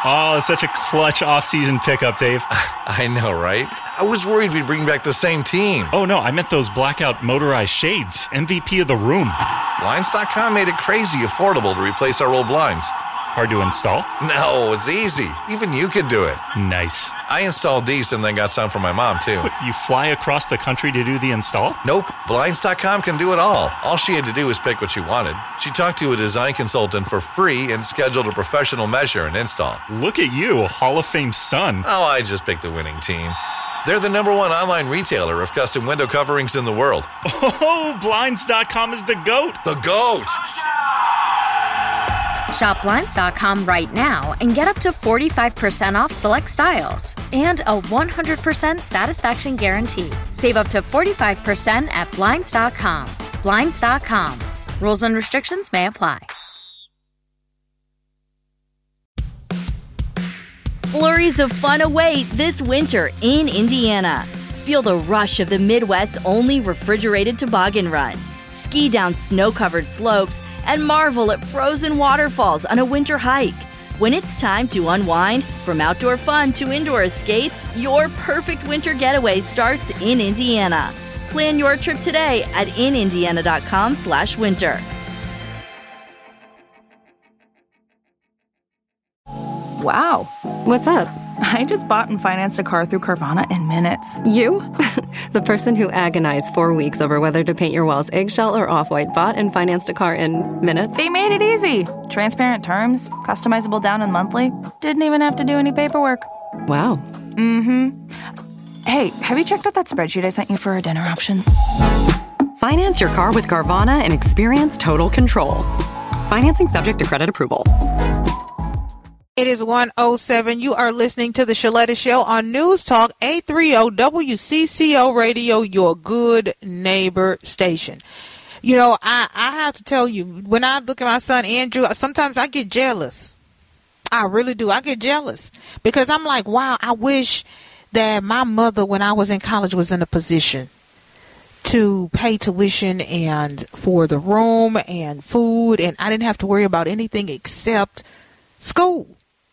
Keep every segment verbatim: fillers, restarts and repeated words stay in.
Oh, such a clutch off-season pickup, Dave. I know, right? I was worried we'd bring back the same team. Oh, no, I meant those blackout motorized shades. M V P of the room. Blinds dot com made it crazy affordable to replace our old blinds. Hard to install? No, it's easy. Even you could do it. Nice. I installed these and then got some for my mom, too. What, you fly across the country to do the install? Nope. Blinds dot com can do it all. All she had to do was pick what she wanted. She talked to a design consultant for free and scheduled a professional measure and install. Look at you, a Hall of Fame son. Oh, I just picked the winning team. They're the number one online retailer of custom window coverings in the world. Oh, Blinds dot com is the GOAT. The GOAT! Shop Blinds dot com right now and get up to forty-five percent off select styles and a one hundred percent satisfaction guarantee. Save up to forty-five percent at Blinds dot com. Blinds dot com. Rules and restrictions may apply. Flurries of fun await this winter in Indiana. Feel the rush of the Midwest's only refrigerated toboggan run. Ski down snow-covered slopes and marvel at frozen waterfalls on a winter hike. When it's time to unwind, from outdoor fun to indoor escapes, your perfect winter getaway starts in Indiana. Plan your trip today at in indiana dot com slash winter. Wow. What's up? I just bought and financed a car through Carvana in minutes. You? The person who agonized four weeks over whether to paint your walls eggshell or off-white bought and financed a car in minutes? They made it easy. Transparent terms, customizable down and monthly. Didn't even have to do any paperwork. Wow. Mm-hmm. Hey, have you checked out that spreadsheet I sent you for our dinner options? Finance your car with Carvana and experience total control. Financing subject to credit approval. It is one oh seven. You are listening to the Shaletta Show on News Talk eight thirty W C C O Radio, your good neighbor station. You know, I, I have to tell you, when I look at my son Andrew, sometimes I get jealous. I really do. I get jealous because I'm like, wow, I wish that my mother, when I was in college, was in a position to pay tuition and for the room and food, and I didn't have to worry about anything except school.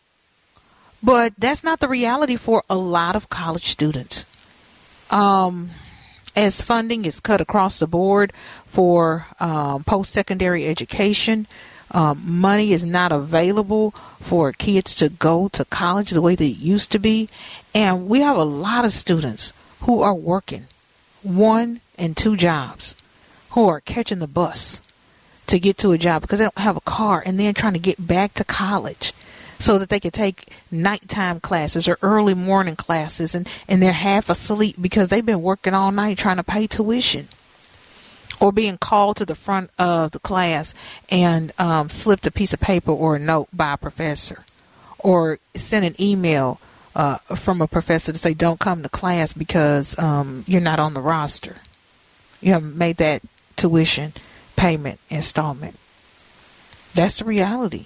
But that's not the reality for a lot of college students. Um, as funding is cut across the board for um, post-secondary education, um, money is not available for kids to go to college the way that it used to be. And we have a lot of students who are working one and two jobs, who are catching the bus to get to a job because they don't have a car, and then trying to get back to college so that they can take nighttime classes or early morning classes, and, and they're half asleep because they've been working all night trying to pay tuition, or being called to the front of the class and um, slipped a piece of paper or a note by a professor, or sent an email uh, from a professor to say don't come to class because um, you're not on the roster. You haven't made that tuition payment installment. That's the reality.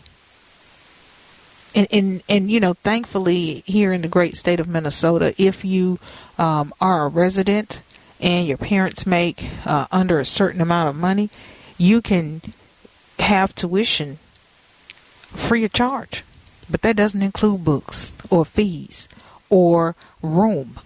And, and, and, you know, thankfully here in the great state of Minnesota, if you um, are a resident and your parents make uh, under a certain amount of money, you can have tuition free of charge. But that doesn't include books or fees or room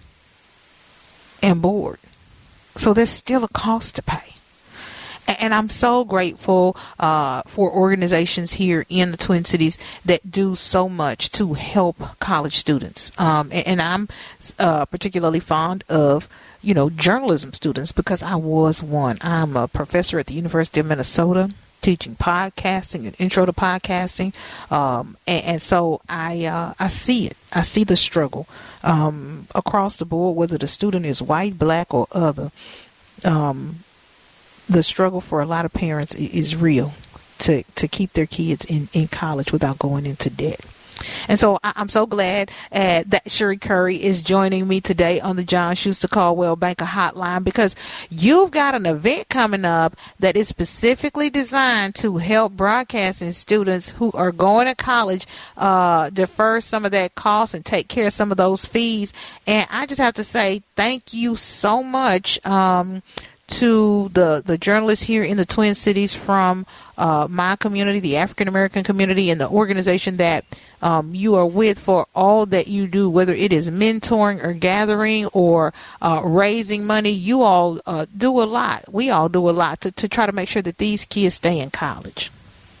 and board. So there's still a cost to pay. And I'm so grateful uh, for organizations here in the Twin Cities that do so much to help college students. Um, and, and I'm uh, particularly fond of, you know, journalism students because I was one. I'm a professor at the University of Minnesota teaching podcasting and intro to podcasting. Um, and, and so I uh, I see it. I see the struggle um, across the board, whether the student is white, black, or other. Um The struggle for a lot of parents is real to, to keep their kids in, in college without going into debt. And so I'm so glad uh, that Sherry Curry is joining me today on the John Schuster Caldwell Banker Hotline, because you've got an event coming up that is specifically designed to help broadcasting students who are going to college uh, defer some of that cost and take care of some of those fees. And I just have to say thank you so much um, to the, the journalists here in the Twin Cities from uh, my community, the African American community, and the organization that um, you are with for all that you do, whether it is mentoring or gathering or uh, raising money. You all uh, do a lot. We all do a lot to, to try to make sure that these kids stay in college.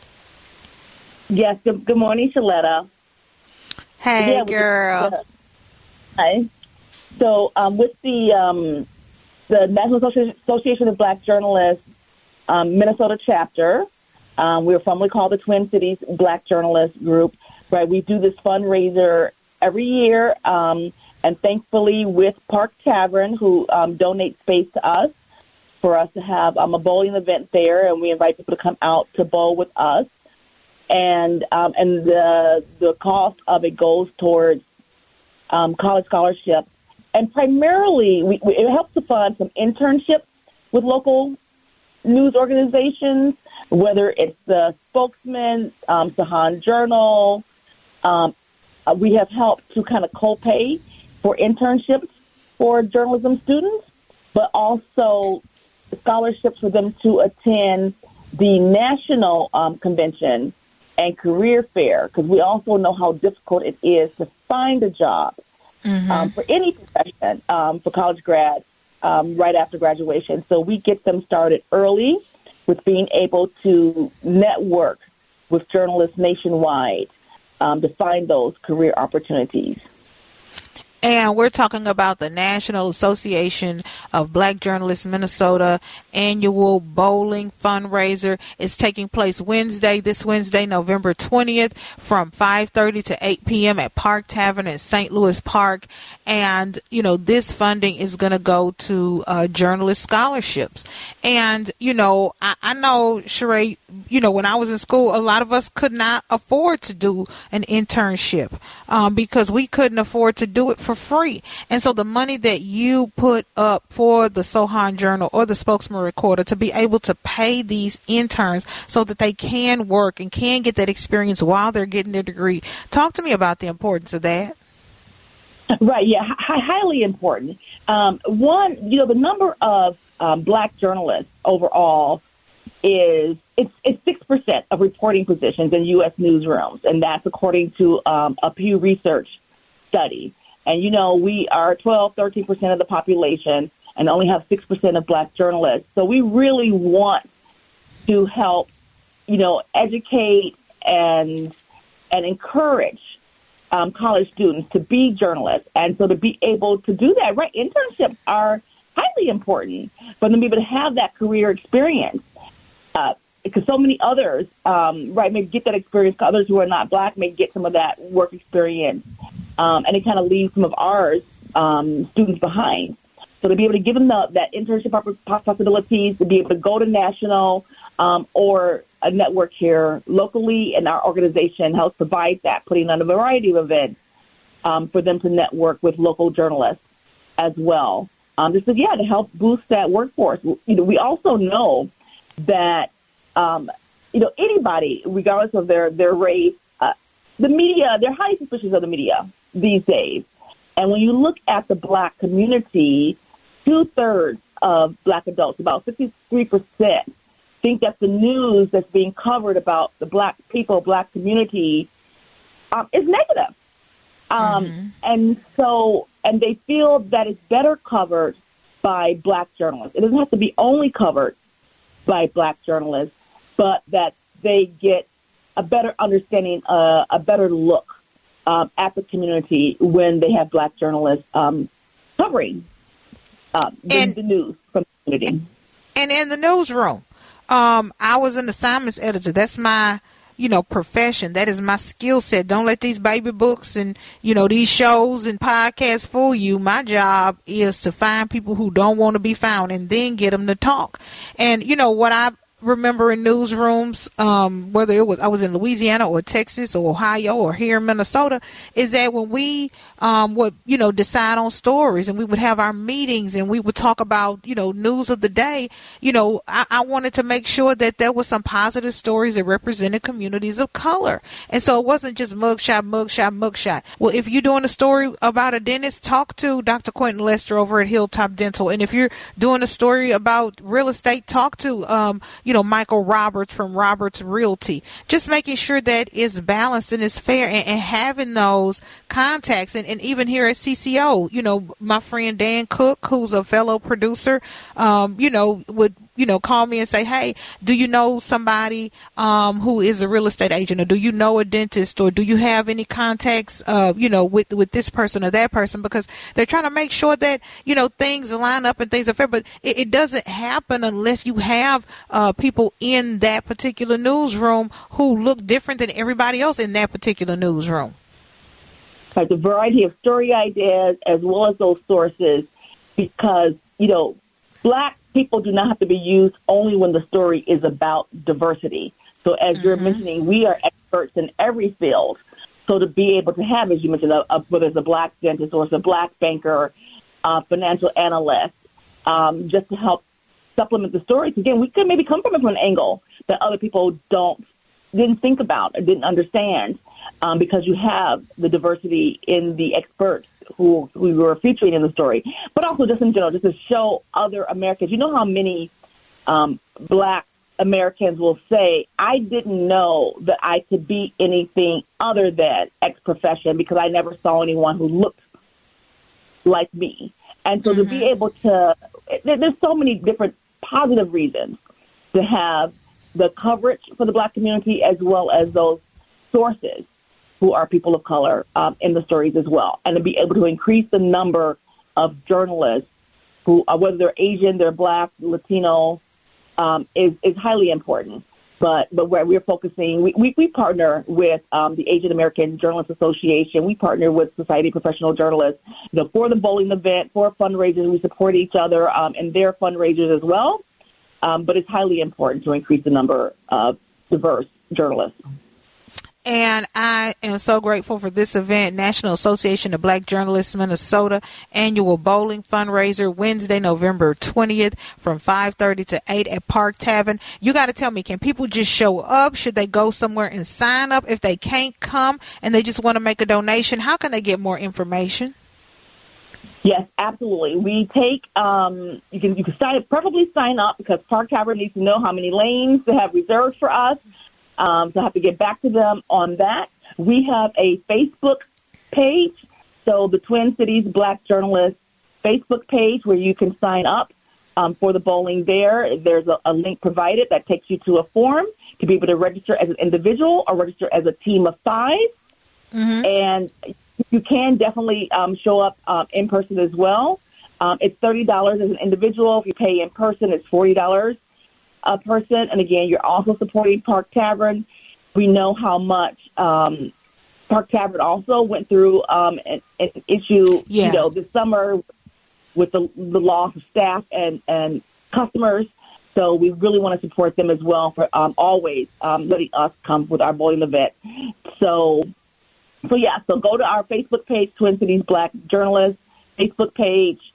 Yes. Good, good morning, Shaletta. Hey, yeah, girl. Uh, hi. So um, with the um, the National Associ- Association of Black Journalists um, Minnesota chapter, um, we were formerly called the Twin Cities Black Journalists Group. Right, we do this fundraiser every year, um, and thankfully with Park Tavern, who um, donates space to us for us to have um, a bowling event there, and we invite people to come out to bowl with us. And um, and the the cost of it goes towards um, college scholarships. And primarily, we, we, it helps to fund some internships with local news organizations, whether it's the Spokesman, um, Sahan Journal. Um, we have helped to kind of co-pay for internships for journalism students, but also scholarships for them to attend the national um, convention and career fair, because we also know how difficult it is to find a job mm-hmm. um, for any profession um, for college grads um, right after graduation. So we get them started early with being able to network with journalists nationwide um, to find those career opportunities. And we're talking about the National Association of Black Journalists Minnesota annual bowling fundraiser. It's taking place Wednesday, this Wednesday, November twentieth, from five thirty to eight p.m. at Park Tavern in Saint Louis Park. And, you know, this funding is going to go to uh, journalist scholarships. And, you know, I, I know, Sheree, you know, when I was in school, a lot of us could not afford to do an internship um, because we couldn't afford to do it for free. And so the money that you put up for the Sohan Journal or the Spokesman Recorder to be able to pay these interns so that they can work and can get that experience while they're getting their degree. Talk to me about the importance of that. Right, yeah, h- highly important. Um, one, you know, the number of um, black journalists overall is it's it's six percent of reporting positions in U S newsrooms, and that's according to um, a Pew Research study. And, you know, we are twelve, thirteen percent of the population and only have six percent of black journalists. So we really want to help, you know, educate and and encourage um, college students to be journalists. And so to be able to do that, right, internships are highly important for them to be able to have that career experience. Uh, because so many others, um, right, may get that experience. Others who are not black may get some of that work experience. Um, and it kind of leaves some of ours um, students behind. So to be able to give them the, that internship possibilities, to be able to go to national um, or a network here locally, and our organization helps provide that, putting on a variety of events um, for them to network with local journalists as well. Um, just to, yeah, to help boost that workforce. You know, we also know that um, you know anybody, regardless of their their race, uh, the media, they're highly suspicious of the media these days. And when you look at the black community, two-thirds of black adults, about fifty-three percent, think that the news that's being covered about the black people, black community, um, is negative. Um, mm-hmm. And so, and they feel that it's better covered by black journalists. It doesn't have to be only covered by black journalists, but that they get a better understanding, uh, a better look um, at the community when they have black journalists um, covering uh, the, and, the news from the community. And in the newsroom, um, I was an assignments editor. That's my, you know, profession. That is my skill set. Don't let these baby books and, you know, these shows and podcasts fool you. My job is to find people who don't want to be found and then get them to talk. And, you know, what I remember in newsrooms, um, whether it was I was in Louisiana or Texas or Ohio or here in Minnesota, is that when we um, would, you know, decide on stories and we would have our meetings and we would talk about, you know, news of the day, you know, I, I wanted to make sure that there was some positive stories that represented communities of color. And so it wasn't just mugshot, mugshot, mugshot. Well, if you're doing a story about a dentist, talk to Doctor Quentin Lester over at Hilltop Dental. And if you're doing a story about real estate, talk to, um, you know, Michael Roberts from Roberts Realty. Just making sure that it's balanced and it's fair, and, and having those contacts. And, and even here at C C O, you know, my friend Dan Cook, who's a fellow producer, um, you know, would, you know, call me and say, hey, do you know somebody um, who is a real estate agent, or do you know a dentist, or do you have any contacts, uh, you know, with, with this person or that person? Because they're trying to make sure that, you know, things line up and things are fair. But it, it doesn't happen unless you have uh, people in that particular newsroom who look different than everybody else in that particular newsroom. There's a variety of story ideas as well as those sources, because, you know, Black people do not have to be used only when the story is about diversity. So as mm-hmm. you're mentioning, we are experts in every field. So to be able to have, as you mentioned, a, a, whether it's a Black dentist or it's a Black banker, uh, financial analyst, um, just to help supplement the stories. Again, we could maybe come from it from an angle that other people don't, didn't think about or didn't understand, um, because you have the diversity in the experts who we were featuring in the story, but also just in general, just to show other Americans. You know how many um, Black Americans will say, I didn't know that I could be anything other than X profession because I never saw anyone who looked like me. And so mm-hmm. to be able to, there's so many different positive reasons to have the coverage for the Black community as well as those sources who are people of color um, in the stories as well, and to be able to increase the number of journalists who, uh, whether they're Asian, they're Black, Latino, um, is, is highly important. But but where we're focusing, we, we, we partner with um, the Asian American Journalists Association. We partner with Society of Professional Journalists. You know, for the bowling event, for fundraisers, we support each other um, in their fundraisers as well. Um, but it's highly important to increase the number of diverse journalists. And I am so grateful for this event, National Association of Black Journalists Minnesota annual bowling fundraiser, Wednesday, November twentieth from five thirty to eight at Park Tavern. You got to tell me, can people just show up? Should they go somewhere and sign up? If they can't come and they just want to make a donation, how can they get more information? Yes, absolutely. We take, um, you can you can sign up, preferably sign up, because Park Tavern needs to know how many lanes they have reserved for us. Um, so I have to get back to them on that. We have a Facebook page, so the Twin Cities Black Journalists Facebook page, where you can sign up um, for the bowling there. There's a, a link provided that takes you to a form to be able to register as an individual or register as a team of five. Mm-hmm. And you can definitely um, show up um, in person as well. Um, it's thirty dollars as an individual. If you pay in person, it's forty dollars. A person. And again, you're also supporting Park Tavern. We know how much um, Park Tavern also went through um, an, an issue, yeah. you know, this summer with the, the loss of staff and, and customers. So we really want to support them as well for um, always um, letting us come with our bowling event. So, so yeah, so go to our Facebook page, Twin Cities Black Journalists Facebook page,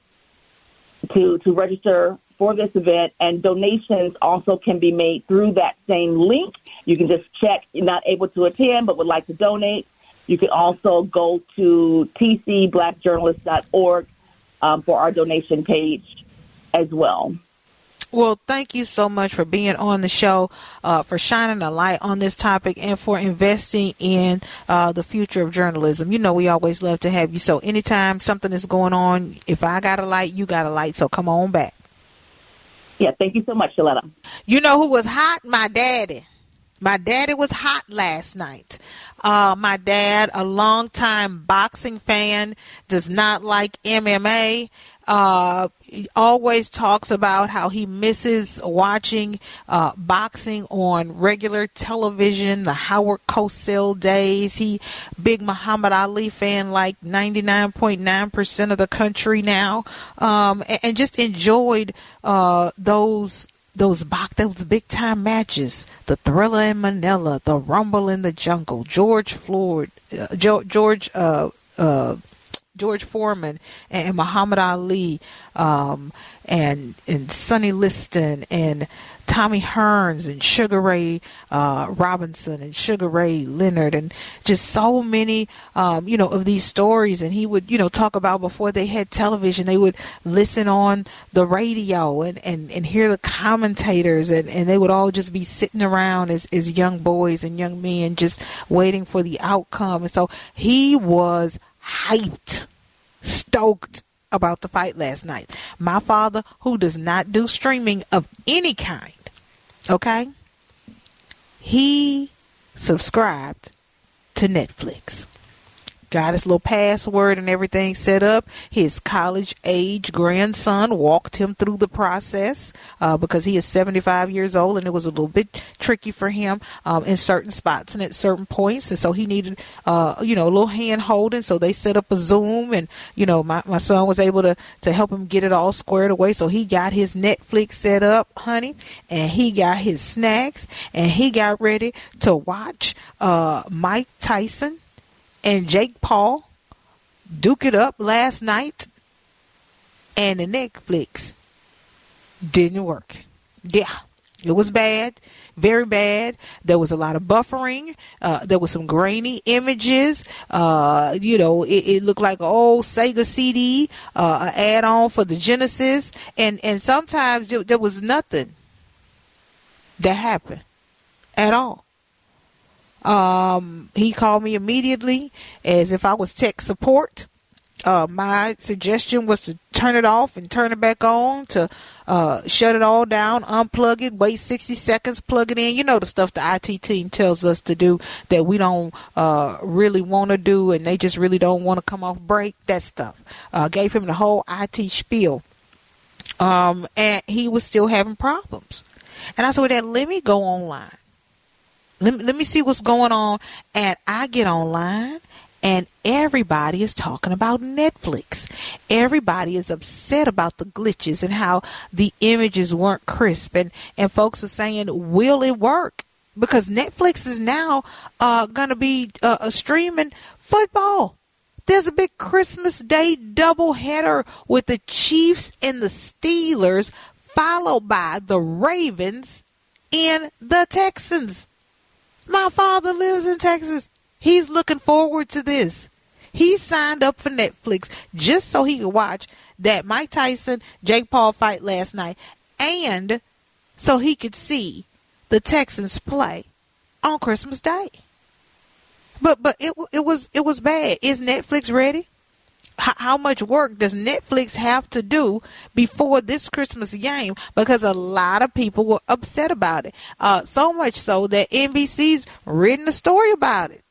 to, to register for this event, and donations also can be made through that same link. You can just check you're not able to attend but would like to donate. You can also go to t c black journalists dot org um, for our donation page as well. Well, thank you so much for being on the show, uh, for shining a light on this topic, and for investing in uh, the future of journalism. You know, we always love to have you. So anytime something is going on, if I got a light, you got a light. So come on back. Yeah, thank you so much, Shaletta. You know who was hot? My daddy. My daddy was hot last night. Uh, my dad, a longtime boxing fan, does not like M M A. Uh, he always talks about how he misses watching uh, boxing on regular television, the Howard Cosell days. He big Muhammad Ali fan, like ninety-nine point nine percent of the country now, um, and, and just enjoyed uh, those those box, those big time matches, the Thriller in Manila, the Rumble in the Jungle, George Floyd, uh, George, uh, uh, George Foreman and Muhammad Ali, um, and and Sonny Liston and Tommy Hearns and Sugar Ray uh, Robinson and Sugar Ray Leonard, and just so many, um, you know, of these stories. And he would, you know, talk about before they had television, they would listen on the radio and, and, and hear the commentators, and, and they would all just be sitting around as, as young boys and young men just waiting for the outcome. And so he was hyped, stoked about the fight last night. My father, who does not do streaming of any kind, okay, he subscribed to Netflix. Got his little password and everything set up. His college-age grandson walked him through the process uh, because he is seventy-five years old, and it was a little bit tricky for him um, in certain spots and at certain points. And so he needed, uh, you know, a little hand-holding. So they set up a Zoom, and, you know, my, my son was able to, to help him get it all squared away. So he got his Netflix set up, honey, and he got his snacks, and he got ready to watch uh, Mike Tyson and Jake Paul duke it up last night, and the Netflix didn't work. Yeah, it was bad, very bad. There was a lot of buffering. Uh, there was some grainy images. Uh, you know, it, it looked like an old Sega C D, uh, an add-on for the Genesis, and and sometimes there, there was nothing that happened at all. Um, he called me immediately as if I was tech support. Uh, my suggestion was to turn it off and turn it back on, to uh, shut it all down, unplug it, wait sixty seconds, plug it in. You know, the stuff the I T team tells us to do that we don't uh, really want to do, and they just really don't want to come off break. That stuff. Uh, gave him the whole I T spiel. Um, and he was still having problems. And I said, well, Dad, let me go online. Let me, let me see what's going on. And I get online, and everybody is talking about Netflix. Everybody is upset about the glitches and how the images weren't crisp. And, and folks are saying, will it work? Because Netflix is now uh, going to be uh, streaming football. There's a big Christmas Day doubleheader with the Chiefs and the Steelers, followed by the Ravens and the Texans. My father lives in Texas. He's looking forward to this. He signed up for Netflix just so he could watch that Mike Tyson, Jake Paul fight last night, and so he could see the Texans play on Christmas Day. But but it it was it was bad. Is Netflix ready? H- how much work does Netflix have to do before this Christmas game? Because a lot of people were upset about it. Uh, so much so that N B C's written a story about it.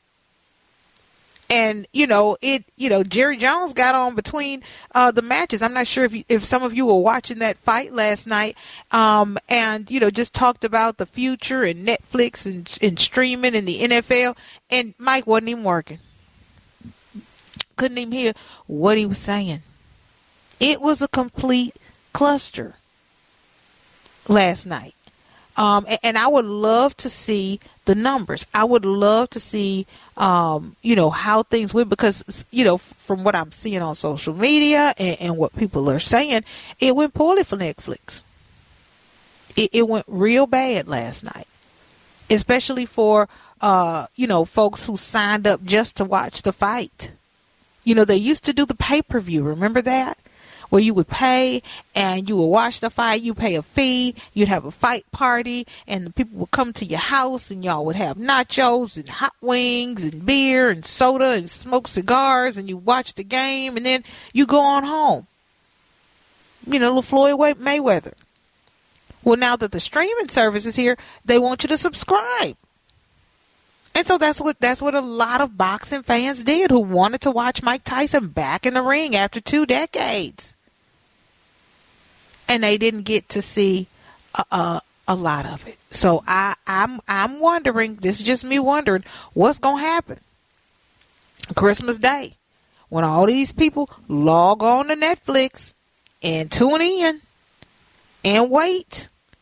And, you know, it, you know, Jerry Jones got on between uh, the matches. I'm not sure if you, if some of you were watching that fight last night, um, and, you know, just talked about the future and Netflix and, and streaming and the N F L. And Mike wasn't even working. Couldn't even hear what he was saying. It was a complete cluster last night. Um, and, and I would love to see the numbers. I would love to see, um, you know, how things went, because, you know, from what I'm seeing on social media and, and what people are saying, it went poorly for Netflix. It, it went real bad last night, especially for, uh, you know, folks who signed up just to watch the fight. You know, they used to do the pay-per-view. Remember that? Where you would pay and you would watch the fight. You pay a fee. You'd have a fight party, and the people would come to your house, and y'all would have nachos and hot wings and beer and soda and smoke cigars, and you watch the game, and then you go on home. You know, little Floyd Mayweather. Well, now that the streaming service is here, they want you to subscribe. And so that's what that's what a lot of boxing fans did, who wanted to watch Mike Tyson back in the ring after two decades. And they didn't get to see a, a, a lot of it. So I, I'm I'm wondering, this is just me wondering, what's going to happen Christmas Day when all these people log on to Netflix and tune in and wait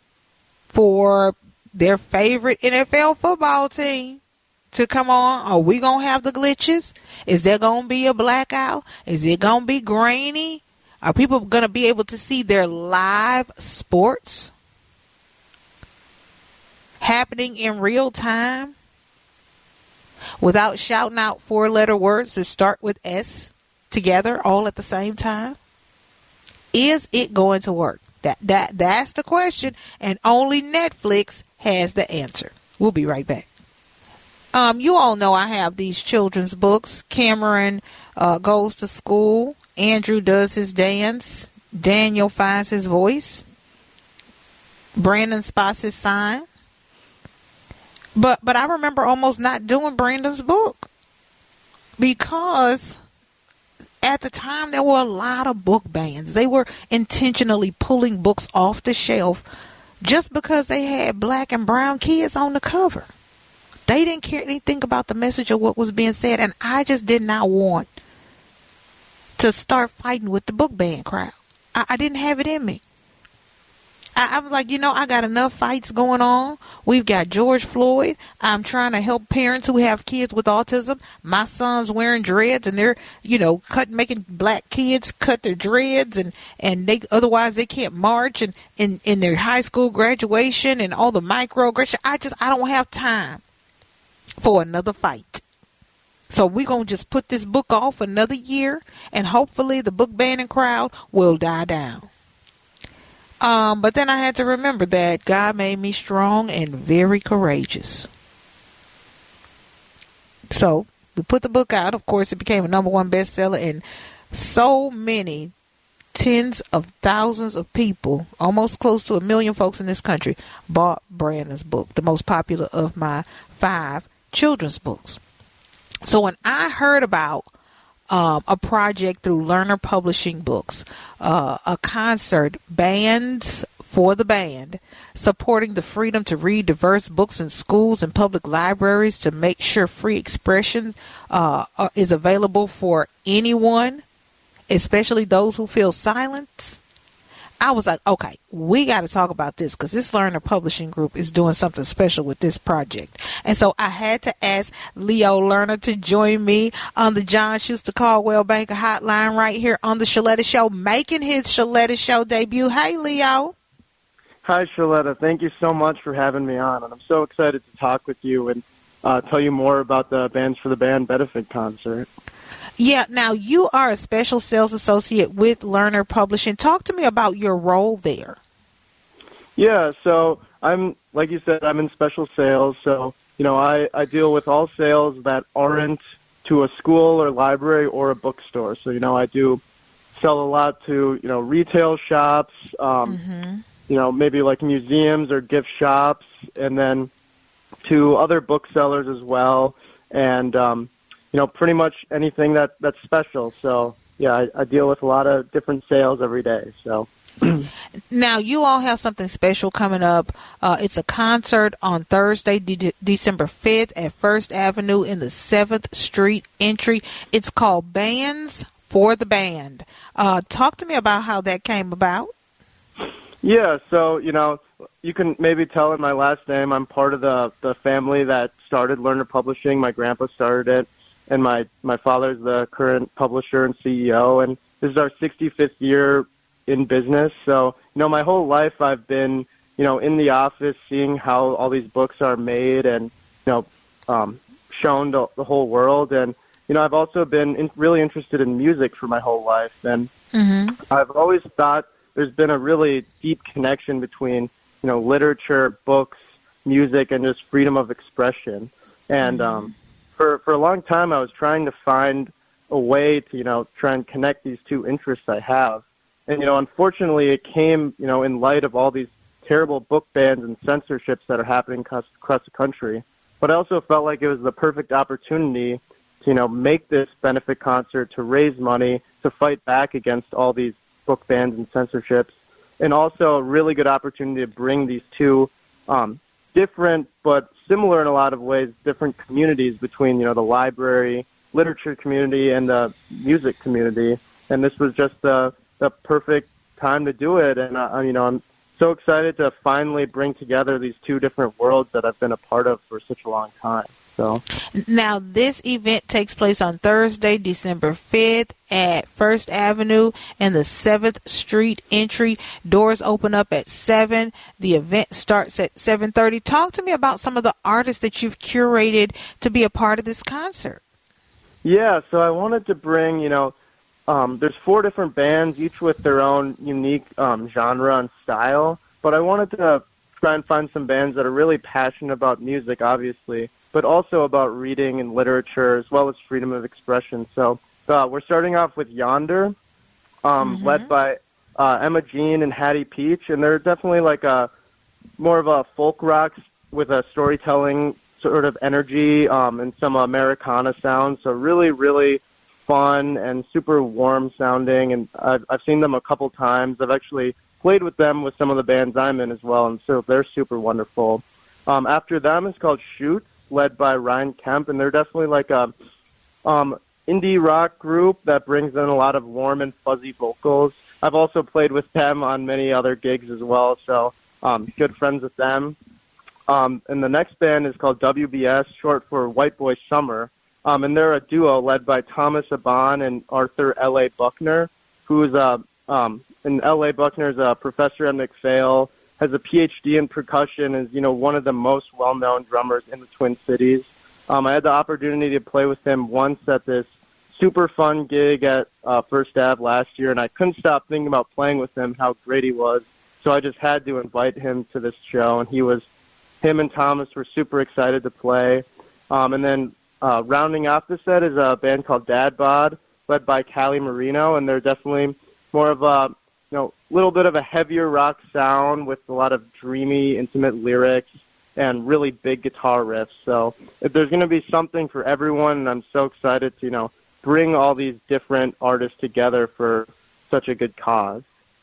for their favorite N F L football team to come on. Are we going to have the glitches? Is there going to be a blackout? Is it going to be grainy? Are people going to be able to see their live sports happening in real time without shouting out four-letter words that start with S together all at the same time? Is it going to work? That that that's the question, and only Netflix has the answer. We'll be right back. Um, you all know I have these children's books. Cameron uh, goes to school. Andrew does his dance. Daniel finds his voice. Brandon spots his sign. But but I remember almost not doing Brandon's book because at the time there were a lot of book bans. They were intentionally pulling books off the shelf just because they had black and brown kids on the cover. They didn't care anything about the message or what was being said, and I just did not want to start fighting with the book ban crowd. I, I didn't have it in me. I, I was like, you know, I got enough fights going on. We've got George Floyd. I'm trying to help parents who have kids with autism. My son's wearing dreads, and they're, you know, cut, making black kids cut their dreads, and, and they otherwise they can't march and in, in their high school graduation and all the microaggression. I just, I don't have time for another fight. So we're going to just put this book off another year, and hopefully the book banning crowd will die down. Um, but then I had to remember that God made me strong and very courageous. So we put the book out. Of course, it became a number one bestseller, and so many tens of thousands of people, almost close to a million folks in this country, bought Brandon's book, the most popular of my five children's books. So when I heard about um, a project through Learner Publishing Books, uh, a concert, Bands for the Band, supporting the freedom to read diverse books in schools and public libraries to make sure free expression uh, is available for anyone, especially those who feel silenced, I was like, okay, we got to talk about this because this Learner Publishing Group is doing something special with this project. And so I had to ask Leo Lerner to join me on the John Schuster Caldwell Banker Hotline right here on the Shaletta Show, making his Shaletta Show debut. Hey, Leo. Hi, Shaletta. Thank you so much for having me on. And I'm so excited to talk with you and uh, tell you more about the Bands for the Band benefit concert. Yeah, now you are a special sales associate with Learner Publishing. Talk to me about your role there. Yeah, so I'm, like you said, I'm in special sales. So, you know, I, I deal with all sales that aren't to a school or library or a bookstore. So, you know, I do sell a lot to, you know, retail shops, um, mm-hmm. you know, maybe like museums or gift shops, and then to other booksellers as well. And, um, you know, pretty much anything that, that's special. So, yeah, I, I deal with a lot of different sales every day. So, now you all have something special coming up. Uh, it's a concert on Thursday, De- December fifth at First Avenue in the seventh Street entry. It's called Bands for the Band. Uh, talk to me about how that came about. Yeah, so, you know, you can maybe tell in my last name, I'm part of the, the family that started Learner Publishing. My grandpa started it. And my, my father's the current publisher and C E O, and this is our sixty-fifth year in business. So, you know, my whole life I've been, you know, in the office seeing how all these books are made and, you know, um, shown to the whole world. And, you know, I've also been in, really interested in music for my whole life. And mm-hmm. I've always thought there's been a really deep connection between, you know, literature, books, music, and just freedom of expression. And, mm-hmm. um, For for a long time, I was trying to find a way to, you know, try and connect these two interests I have. And, you know, unfortunately, it came, you know, in light of all these terrible book bans and censorships that are happening across, across the country. But I also felt like it was the perfect opportunity to, you know, make this benefit concert to raise money to fight back against all these book bans and censorships. And also a really good opportunity to bring these two um, different but similar in a lot of ways, different communities between, you know, the library, literature community, and the music community. And this was just the, the perfect time to do it. And, uh, you know, I'm so excited to finally bring together these two different worlds that I've been a part of for such a long time. So now this event takes place on Thursday, December fifth at First Avenue and the seventh Street entry. Doors open up at seven. The event starts at seven thirty. Talk to me about some of the artists that you've curated to be a part of this concert. Yeah, so I wanted to bring, you know, um, there's four different bands, each with their own unique um, genre and style, but I wanted to try and find some bands that are really passionate about music, obviously, but also about reading and literature as well as freedom of expression. So uh, we're starting off with Yonder, um, mm-hmm. led by uh, Emma Jean and Hattie Peach, and they're definitely like a more of a folk rock with a storytelling sort of energy um, and some Americana sounds. So really, really fun and super warm sounding. And I've, I've seen them a couple times. I've actually played with them with some of the bands I'm in as well, and so they're super wonderful. Um, after them, it's called Shoot, led by Ryan Kemp, and they're definitely like a um, indie rock group that brings in a lot of warm and fuzzy vocals. I've also played with them on many other gigs as well, so um, good friends with them. Um, and the next band is called W B S, short for White Boy Summer, um, and they're a duo led by Thomas Aban and Arthur L A. Buckner, who's a um, and L A. Buckner is a professor at McPhail, has a P H D in percussion, is, you know, one of the most well-known drummers in the Twin Cities. Um, I had the opportunity to play with him once at this super fun gig at uh, First Ave last year, and I couldn't stop thinking about playing with him, how great he was. So I just had to invite him to this show, and he was, him and Thomas were super excited to play. Um, and then uh, rounding off the set is a band called Dad Bod, led by Callie Marino, and they're definitely more of a, you know, little bit of a heavier rock sound with a lot of dreamy, intimate lyrics and really big guitar riffs. So if there's going to be something for everyone, and I'm so excited to, you know, bring all these different artists together for such a good cause.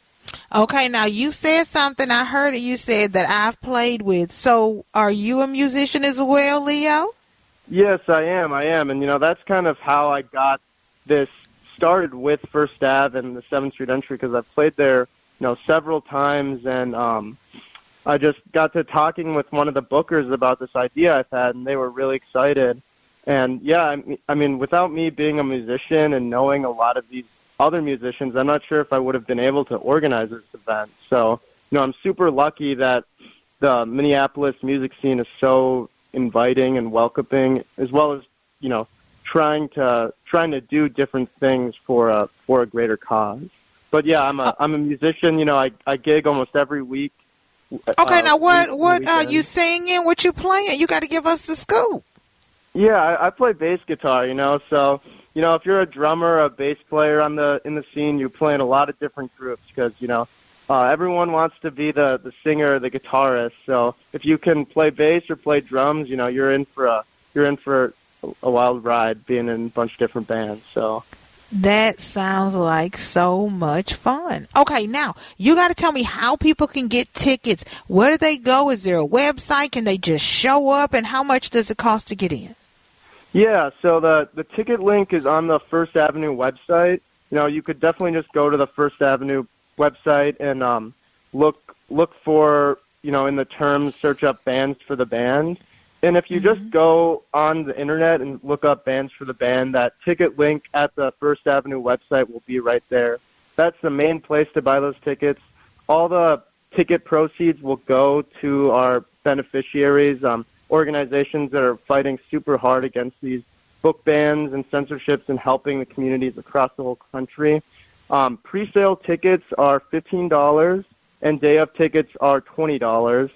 Okay, now you said something. I heard it. You said that I've played with. So are you a musician as well, Leo? Yes, I am. I am. And, you know, that's kind of how I got this started with First Ave and the seventh Street entry, because I've played there, you know, several times, and um, I just got to talking with one of the bookers about this idea I've had, and they were really excited. And, yeah, I, I mean, without me being a musician and knowing a lot of these other musicians, I'm not sure if I would have been able to organize this event. So, you know, I'm super lucky that the Minneapolis music scene is so inviting and welcoming, as well as, you know, trying to trying to do different things for a for a greater cause. But yeah, I'm a I'm a musician. You know, I I gig almost every week. Okay, uh, now what week, what are you singing? What you playing? You got to give us the scoop. Yeah, I, I play bass guitar. You know, so you know, if you're a drummer, a bass player on the in the scene, you play in a lot of different groups because, you know, uh, everyone wants to be the the singer, or the guitarist. So if you can play bass or play drums, you know, you're in for a you're in for a wild ride being in a bunch of different bands. So that sounds like so much fun. Okay, now you got to tell me how people can get tickets. Where do they go? Is there a website? Can they just show up? And how much does it cost to get in? Yeah, so the the ticket link is on the First Avenue website. You know, you could definitely just go to the First Avenue website and um, look look for, you know, in the terms, search up bands for the band. And if you mm-hmm. just go on the internet and look up bands for the band, that ticket link at the First Avenue website will be right there. That's the main place to buy those tickets. All the ticket proceeds will go to our beneficiaries, um, organizations that are fighting super hard against these book bans and censorships and helping the communities across the whole country. Um, pre-sale tickets are fifteen dollars and day of tickets are twenty dollars.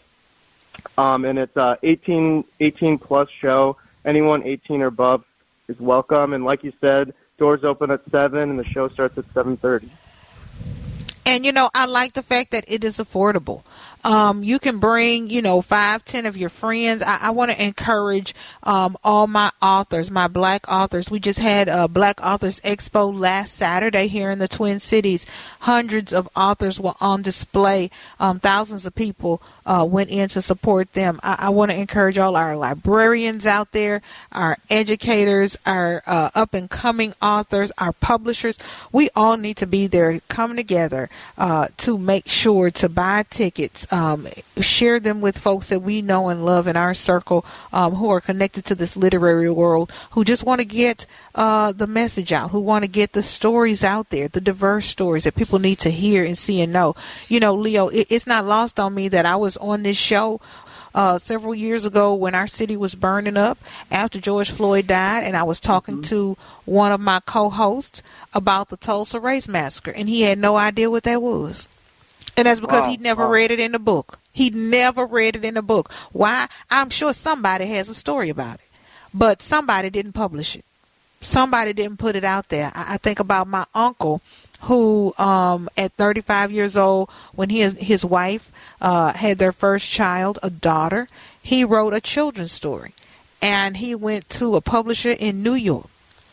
Um, and it's a eighteen, eighteen plus show. Anyone eighteen or above is welcome. And like you said, doors open at seven and the show starts at seven thirty. And, you know, I like the fact that it is affordable. Um, you can bring, you know, five, ten of your friends. I, I want to encourage um, all my authors, my Black authors. We just had a Black Authors Expo last Saturday here in the Twin Cities. Hundreds of authors were on display. Um, thousands of people uh, went in to support them. I, I want to encourage all our librarians out there, our educators, our uh, up-and-coming authors, our publishers. We all need to be there, come together uh, to make sure to buy tickets. Um, share them with folks that we know and love in our circle um, who are connected to this literary world, who just want to get uh, the message out, who want to get the stories out there, the diverse stories that people need to hear and see and know. You know, Leo, it, it's not lost on me that I was on this show Uh, several years ago when our city was burning up after George Floyd died, and I was talking mm-hmm. to one of my co-hosts about the Tulsa Race Massacre, and he had no idea what that was. And that's because wow. he'd never wow. read it in the book. He'd never read it in the book. Why? I'm sure somebody has a story about it, but somebody didn't publish it. Somebody didn't put it out there. I, I think about my uncle who um, at thirty-five years old, when he, his wife uh, had their first child, a daughter, he wrote a children's story. And he went to a publisher in New York.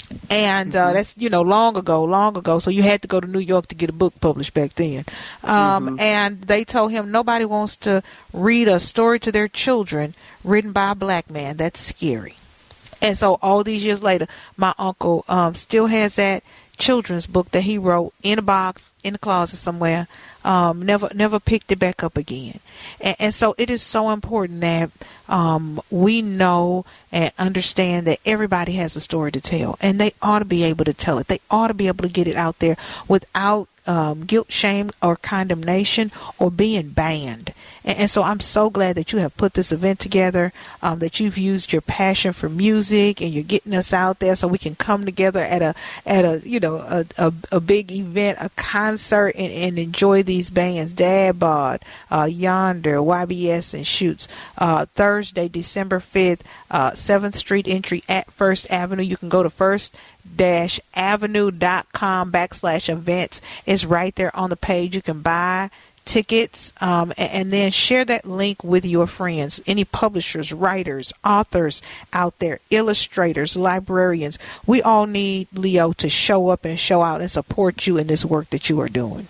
And uh, that's, you know, long ago, long ago. So you had to go to New York to get a book published back then. Um, mm-hmm. And they told him nobody wants to read a story to their children written by a black man. That's scary. And so all these years later, my uncle um, still has that children's book that he wrote in a box in the closet somewhere. Um, never, never picked it back up again. And, and so it is so important that um, we know and understand that everybody has a story to tell, and they ought to be able to tell it. They ought to be able to get it out there without um, guilt, shame, or condemnation, or being banned. And, and so I'm so glad that you have put this event together, um, that you've used your passion for music, and you're getting us out there so we can come together at a at a you know a a, a big event, a concert, and, and enjoy these bands: Dad Bod, uh, Yonder, Y B S, and Shoots. Uh, Thursday, December fifth, uh, seventh Street entry at First Avenue. You can go to first dash avenue dot com backslash events. It's right there on the page. You can buy tickets um, and, and then share that link with your friends, any publishers, writers, authors out there, illustrators, librarians. We all need, Leo, to show up and show out and support you in this work that you are doing.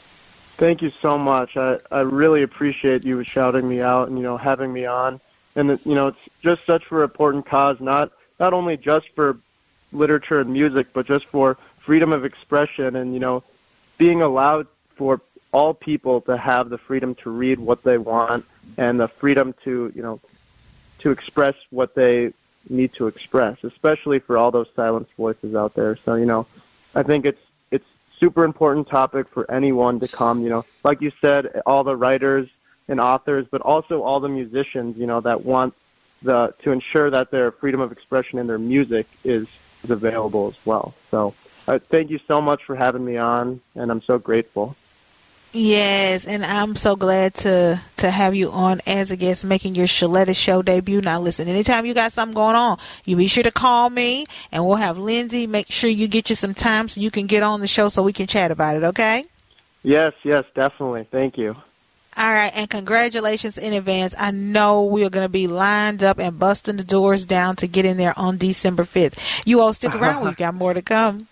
Thank you so much. I, I really appreciate you shouting me out and, you know, having me on. And, you know, it's just such an important cause, not not only just for literature and music, but just for freedom of expression and, you know, being allowed for all people to have the freedom to read what they want and the freedom to, you know, to express what they need to express, especially for all those silenced voices out there. So, you know, I think it's it's super important topic for anyone to come, you know, like you said, all the writers and authors, but also all the musicians, you know, that want the to ensure that their freedom of expression in their music is, is available as well. So uh, thank you so much for having me on, and I'm so grateful. Yes, and I'm so glad to to have you on as a guest, making your Shaletta Show debut. Now, listen, anytime you got something going on, you be sure to call me, and we'll have Lindsay make sure you get you some time so you can get on the show so we can chat about it, okay? Yes, yes, definitely. Thank you. All right, and congratulations in advance. I know we are going to be lined up and busting the doors down to get in there on December fifth. You all stick around. We've got more to come.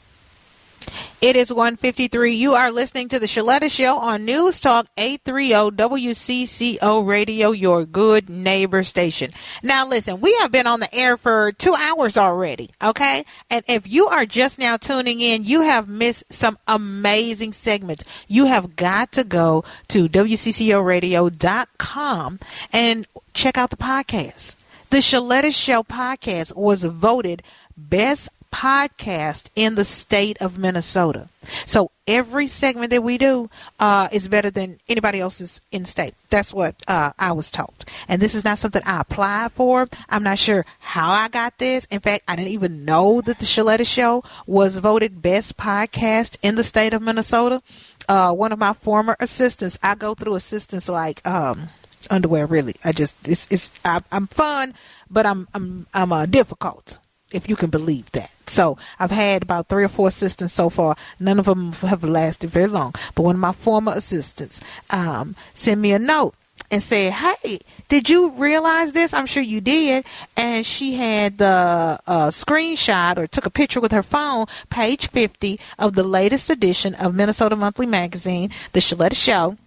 It is one fifty-three. You are listening to the Shaletta Show on News Talk eight thirty W C C O Radio, your good neighbor station. Now, listen, we have been on the air for two hours already, okay? And if you are just now tuning in, you have missed some amazing segments. You have got to go to W C C O radio dot com and check out the podcast. The Shaletta Show podcast was voted best podcast in the state of Minnesota. So every segment that we do uh, is better than anybody else's in state. That's what uh, I was told. And this is not something I applied for. I'm not sure how I got this. In fact, I didn't even know that the Shaletta Show was voted best podcast in the state of Minnesota. Uh, one of my former assistants, I go through assistants like um, underwear, really. I just, it's, it's I, I'm fun, but I'm, I'm, I'm uh, difficult. if you can believe that. So I've had about three or four assistants so far. None of them have lasted very long. But one of my former assistants um, sent me a note and said, hey, did you realize this? I'm sure you did. And she had the uh, screenshot or took a picture with her phone, page fifty of the latest edition of Minnesota Monthly Magazine, The Sheletta Show.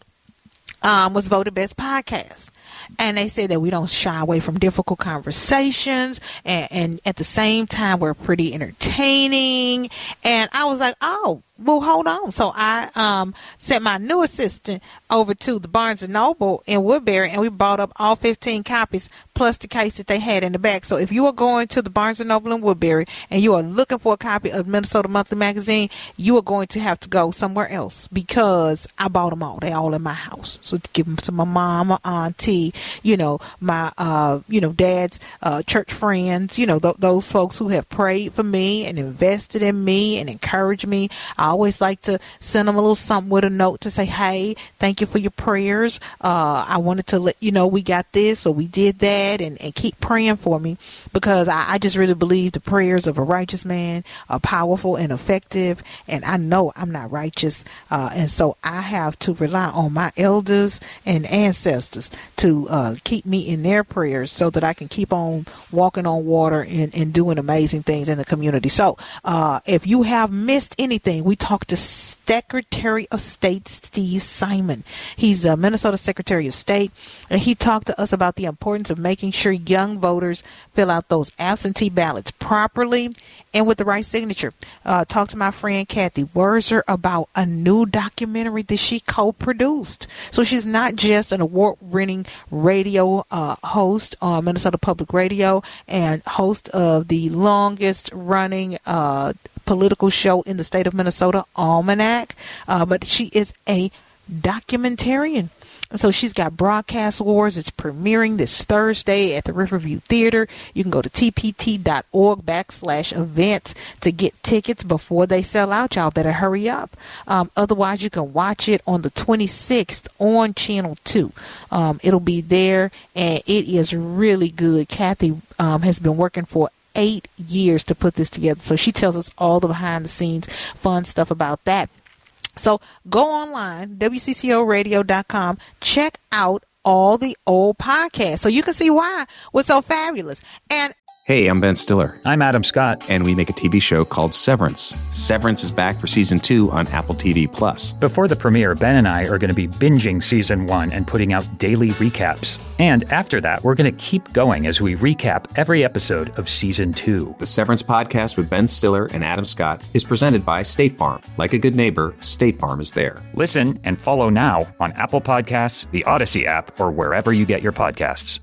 Um, was voted best podcast. And they say that we don't shy away from difficult conversations, and, and at the same time we're pretty entertaining. And I was like, oh, well, hold on. So I um, sent my new assistant over to the Barnes and Noble in Woodbury, and we bought up all fifteen copies plus the case that they had in the back. So if you are going to the Barnes and Noble in Woodbury and you are looking for a copy of Minnesota Monthly Magazine, you are going to have to go somewhere else, because I bought them all. They all in my house. So to give them to my mom, my auntie, you know, my, uh, you know, dad's uh, church friends, you know, th- those folks who have prayed for me and invested in me and encouraged me. I always like to send them a little something with a note to say, hey, thank you for your prayers. Uh, I wanted to let you know we got this or we did that, and, and keep praying for me, because I, I just really believe the prayers of a righteous man are powerful and effective. And I know I'm not righteous. Uh, and so I have to rely on my elders and ancestors to uh, keep me in their prayers so that I can keep on walking on water and, and doing amazing things in the community. So uh, if you have missed anything, we talked to Secretary of State Steve Simon. He's a Minnesota Secretary of State, and he talked to us about the importance of making sure young voters fill out those absentee ballots properly and with the right signature. Uh, talked to my friend Kathy Werzer about a new documentary that she co-produced. So she's not just an award-winning radio uh, host on Minnesota Public Radio and host of the longest-running uh, political show in the state of Minnesota, Almanac, uh, but she is a documentarian. So she's got Broadcast Wars. It's premiering this Thursday at the Riverview Theater. You can go to tpt.org backslash events to get tickets before they sell out. Y'all better hurry up. Um, otherwise, you can watch it on the twenty-sixth on Channel two. Um, it'll be there, and it is really good. Kathy um, has been working for eight years to put this together. So she tells us all the behind the scenes fun stuff about that. So go online, W C C O radio dot com, check out all the old podcasts so you can see why we're so fabulous. And hey, I'm Ben Stiller. I'm Adam Scott. And we make a T V show called Severance. Severance is back for season two on Apple T V Plus. Before the premiere, Ben and I are going to be binging season one and putting out daily recaps. And after that, we're going to keep going as we recap every episode of season two. The Severance podcast with Ben Stiller and Adam Scott is presented by State Farm. Like a good neighbor, State Farm is there. Listen and follow now on Apple Podcasts, the Odyssey app, or wherever you get your podcasts.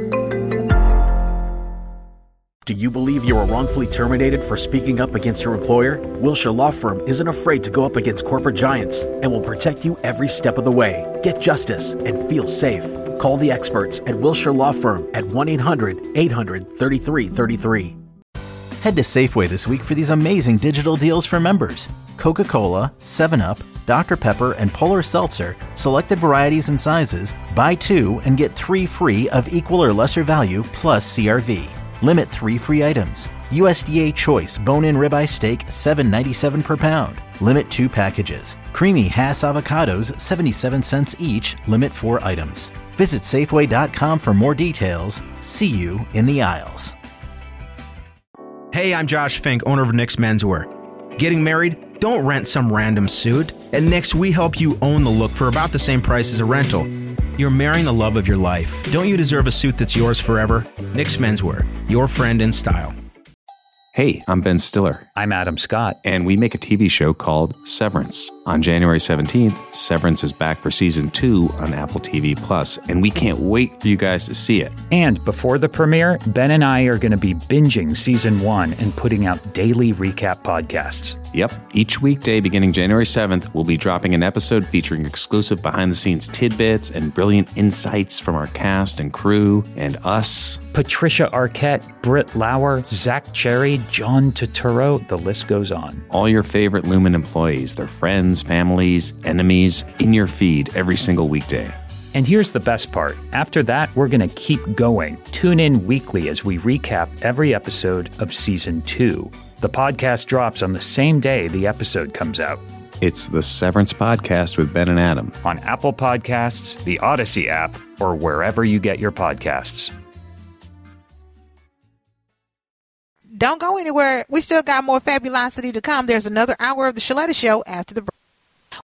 Do you believe you were wrongfully terminated for speaking up against your employer? Wilshire Law Firm isn't afraid to go up against corporate giants and will protect you every step of the way. Get justice and feel safe. Call the experts at Wilshire Law Firm at one eight hundred eight hundred thirty-three thirty-three. Head to Safeway this week for these amazing digital deals for members. Coca-Cola, seven up, Doctor Pepper, and Polar Seltzer, selected varieties and sizes, buy two and get three free of equal or lesser value plus C R V. Limit three free items. U S D A Choice bone-in ribeye steak, seven ninety-seven per pound. Limit two packages. Creamy Hass avocados, seventy-seven cents each. Limit four items. Visit Safeway dot com for more details. See you in the aisles. Hey, I'm Josh Fink, owner of Nick's Menswear. Getting married? Don't rent some random suit. At Nick's, we help you own the look for about the same price as a rental. You're marrying the love of your life. Don't you deserve a suit that's yours forever? Nick's Menswear, your friend in style. Hey, I'm Ben Stiller. I'm Adam Scott. And we make a T V show called Severance. On January seventeenth, Severance is back for season two on Apple T V Plus, and we can't wait for you guys to see it. And before the premiere, Ben and I are going to be binging season one and putting out daily recap podcasts. Yep. Each weekday beginning January seventh, we'll be dropping an episode featuring exclusive behind-the-scenes tidbits and brilliant insights from our cast and crew and us. Patricia Arquette, Britt Lauer, Zach Cherry, John Turturro, the list goes on. All your favorite Lumen employees, their friends, families, enemies, in your feed every single weekday. And here's the best part. After that, we're going to keep going. Tune in weekly as we recap every episode of Season two. The podcast drops on the same day the episode comes out. It's the Severance Podcast with Ben and Adam. On Apple Podcasts, the Odyssey app, or wherever you get your podcasts. Don't go anywhere. We still got more Fabulosity to come. There's another hour of the Shaletta Show after the break.